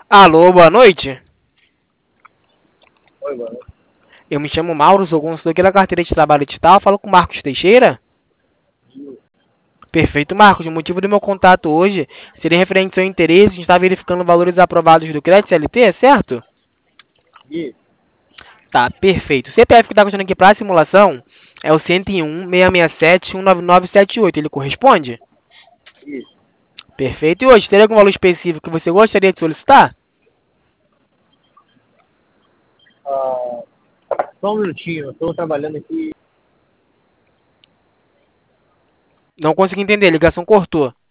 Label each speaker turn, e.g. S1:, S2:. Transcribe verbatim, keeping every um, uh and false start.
S1: Alô, boa noite.
S2: Oi, mano.
S1: Eu me chamo Mauro, sou consultor aqui da carteira de trabalho digital. Falo com o Marcos Teixeira. Perfeito, Marcos. O motivo do meu contato hoje seria referente ao seu interesse. A gente está verificando valores aprovados do crédito C L T, é certo?
S2: Isso,
S1: Tá, perfeito. O C P F que está custando aqui para a simulação é o cento e um, seiscentos e sessenta e sete, cento e noventa e nove setenta e oito. Ele corresponde?
S2: isso.
S1: Perfeito. E hoje, teria algum valor específico que você gostaria de solicitar?
S2: Ah, só um minutinho, eu tô trabalhando aqui.
S1: Não consegui entender, a ligação cortou.